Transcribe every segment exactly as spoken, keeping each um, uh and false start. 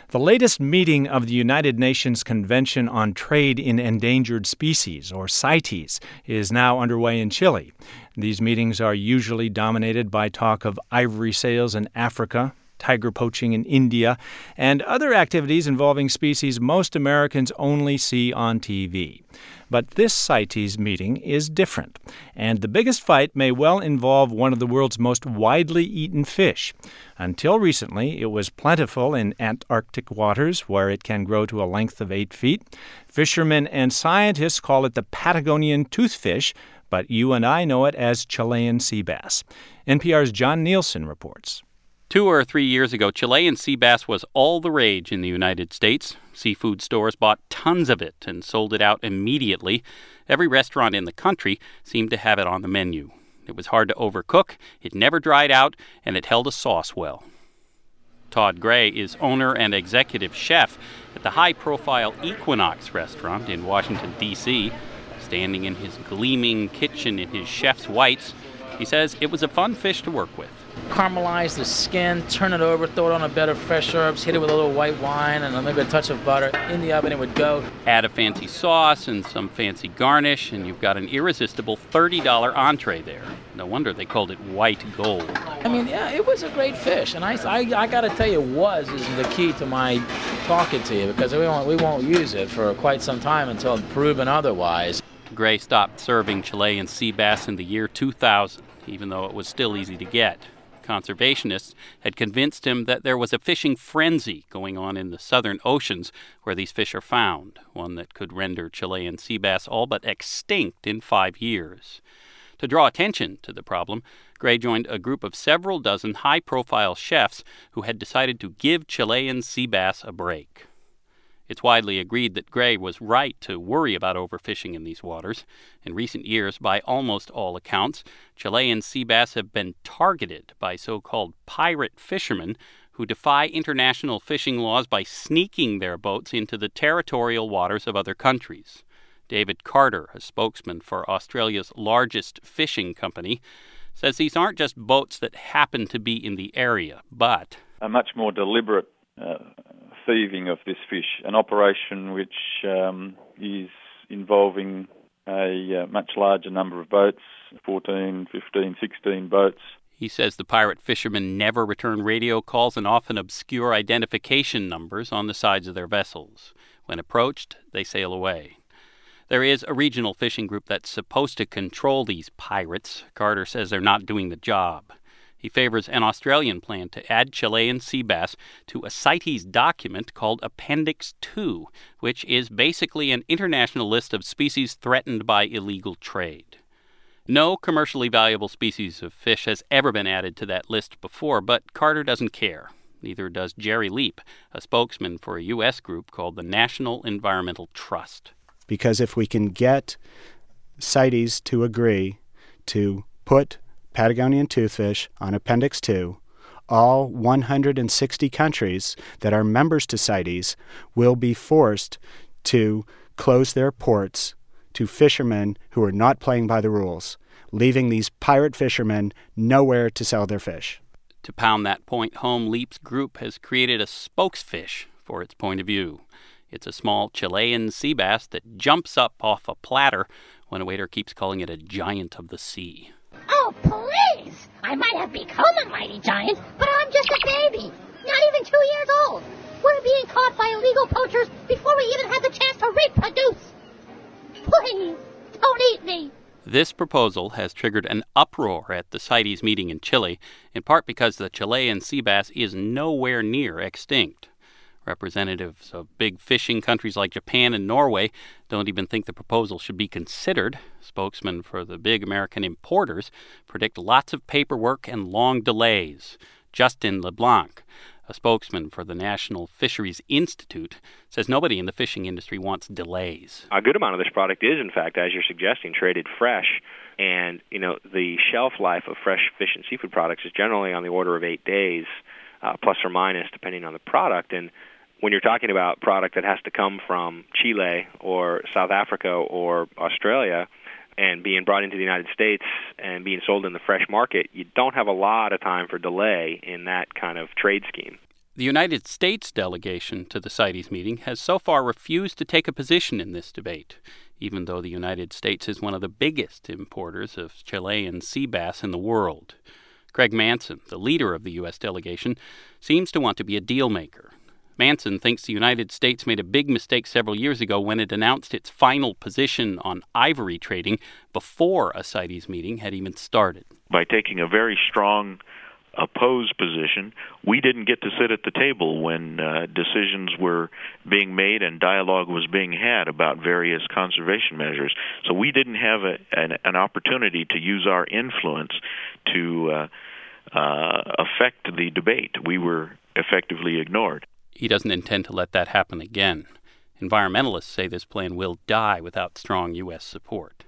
The latest meeting of the United Nations Convention on Trade in Endangered Species, or CITES, is now underway in Chile. These meetings are usually dominated by talk of ivory sales in Africa, tiger poaching in India, and other activities involving species most Americans only see on T V. But this CITES meeting is different, and the biggest fight may well involve one of the world's most widely eaten fish. Until recently, it was plentiful in Antarctic waters, where it can grow to a length of eight feet. Fishermen and scientists call it the Patagonian toothfish, but you and I know it as Chilean sea bass. N P R's John Nielsen reports. Two or three years ago, Chilean sea bass was all the rage in the United States. Seafood stores bought tons of it and sold it out immediately. Every restaurant in the country seemed to have it on the menu. It was hard to overcook, it never dried out, and it held a sauce well. Todd Gray is owner and executive chef at the high-profile Equinox restaurant in Washington, D C Standing in his gleaming kitchen in his chef's whites, he says it was a fun fish to work with. Caramelize the skin, turn it over, throw it on a bed of fresh herbs, hit it with a little white wine and maybe a touch of butter. In the oven it would go. Add a fancy sauce and some fancy garnish, and you've got an irresistible thirty dollars entree there. No wonder they called it white gold. I mean, yeah, it was a great fish, and I, I, I got to tell you, was is the key to my talking to you, because we won't, we won't use it for quite some time until proven otherwise. Gray stopped serving Chilean sea bass in the year two thousand, even though it was still easy to get. Conservationists had convinced him that there was a fishing frenzy going on in the southern oceans where these fish are found, one that could render Chilean sea bass all but extinct in five years. To draw attention to the problem, Gray joined a group of several dozen high-profile chefs who had decided to give Chilean sea bass a break. It's widely agreed that Gray was right to worry about overfishing in these waters. In recent years, by almost all accounts, Chilean sea bass have been targeted by so-called pirate fishermen who defy international fishing laws by sneaking their boats into the territorial waters of other countries. David Carter, a spokesman for Australia's largest fishing company, says these aren't just boats that happen to be in the area, but a much more deliberate uh, thieving of this fish, an operation which um, is involving a uh, much larger number of boats, fourteen, fifteen, sixteen boats. He says the pirate fishermen never return radio calls and often obscure identification numbers on the sides of their vessels. When approached, they sail away. There is a regional fishing group that's supposed to control these pirates. Carter says they're not doing the job. He favors an Australian plan to add Chilean sea bass to a CITES document called Appendix two, which is basically an international list of species threatened by illegal trade. No commercially valuable species of fish has ever been added to that list before, but Carter doesn't care. Neither does Jerry Leap, a spokesman for a U S group called the National Environmental Trust. Because if we can get CITES to agree to put Patagonian toothfish on Appendix two, all one hundred sixty countries that are members to CITES will be forced to close their ports to fishermen who are not playing by the rules, leaving these pirate fishermen nowhere to sell their fish. To pound that point home, Leap's group has created a spokesfish for its point of view. It's a small Chilean sea bass that jumps up off a platter when a waiter keeps calling it a giant of the sea. Oh, please! I might have become a mighty giant, but I'm just a baby, not even two years old. We're being caught by illegal poachers before we even had the chance to reproduce. Please, don't eat me. This proposal has triggered an uproar at the CITES meeting in Chile, in part because the Chilean sea bass is nowhere near extinct. Representatives of big fishing countries like Japan and Norway don't even think the proposal should be considered. Spokesmen for the big American importers predict lots of paperwork and long delays. Justin LeBlanc, a spokesman for the National Fisheries Institute, says nobody in the fishing industry wants delays. A good amount of this product is, in fact, as you're suggesting, traded fresh. And, you know, the shelf life of fresh fish and seafood products is generally on the order of eight days, uh, plus or minus, depending on the product. And when you're talking about product that has to come from Chile or South Africa or Australia and being brought into the United States and being sold in the fresh market, you don't have a lot of time for delay in that kind of trade scheme. The United States delegation to the CITES meeting has so far refused to take a position in this debate, even though the United States is one of the biggest importers of Chilean sea bass in the world. Craig Manson, the leader of the U S delegation, seems to want to be a deal maker. Manson thinks the United States made a big mistake several years ago when it announced its final position on ivory trading before a CITES meeting had even started. By taking a very strong opposed position, we didn't get to sit at the table when uh, decisions were being made and dialogue was being had about various conservation measures. So we didn't have a, an, an opportunity to use our influence to uh, uh, affect the debate. We were effectively ignored. He doesn't intend to let that happen again. Environmentalists say this plan will die without strong U S support.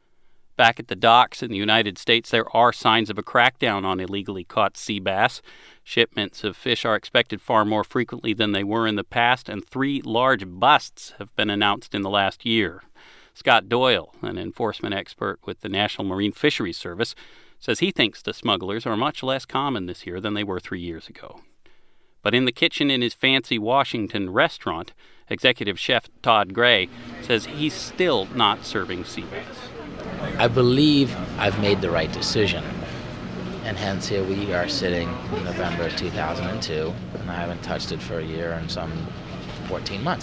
Back at the docks in the United States, there are signs of a crackdown on illegally caught sea bass. Shipments of fish are expected far more frequently than they were in the past, and three large busts have been announced in the last year. Scott Doyle, an enforcement expert with the National Marine Fisheries Service, says he thinks the smugglers are much less common this year than they were three years ago. But in the kitchen in his fancy Washington restaurant, executive chef Todd Gray says he's still not serving sea bass. I believe I've made the right decision, and hence here we are sitting in November two thousand two, and I haven't touched it for a year and some fourteen months.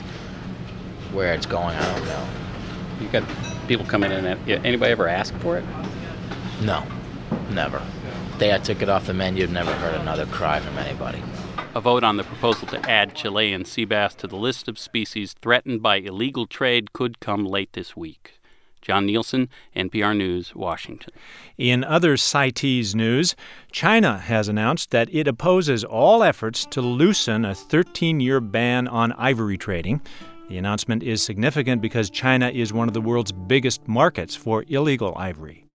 Where it's going, I don't know. You got people come in and anybody ever ask for it? No, never. The day I took it off the menu, never heard another cry from anybody. A vote on the proposal to add Chilean sea bass to the list of species threatened by illegal trade could come late this week. John Nielsen, N P R News, Washington. In other CITES news, China has announced that it opposes all efforts to loosen a thirteen-year ban on ivory trading. The announcement is significant because China is one of the world's biggest markets for illegal ivory.